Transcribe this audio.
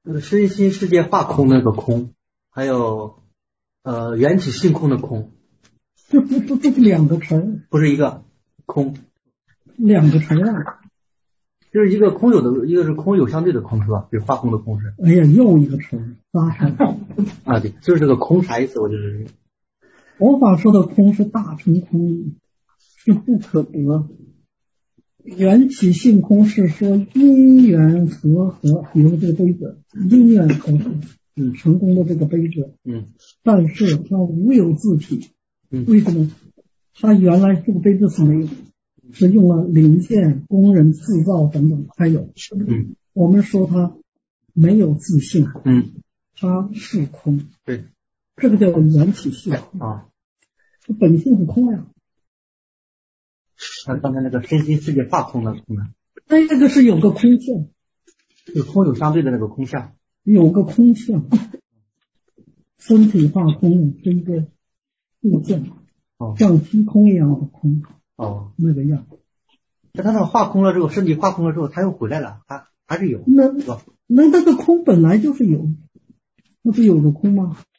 身心世界化空那个空，还有缘起性空的空， 这是两个词儿， 不是一个空， 两个词儿啊。 就是一个空有的，一个是空有相对的空是吧？就是化空的空是。 哎呀，又一个词儿，搭上。 啊，对，就是这个空啥意思？我就是佛法说的空是大乘空，是不可得。缘起性空是说因缘和合，比如这个杯子，因缘和合，成功的这个杯子，但是它无有自体，为什么？它原来这个杯子是没有，是用了零件、工人制造等等才有。我们说它没有自性，它是空， 对， 这个叫缘起性啊，它本性是空呀。 刚才那个身心世界化空的空呢？ 那个是有个空相， 就空有相对的那个空相， 有个空相，身体化空是一个物象，像虚空一样的空，那个样。 那它那化空了之后，身体化空了之后，它又回来了，它还是有， 那个空本来就是有，那不有个空吗？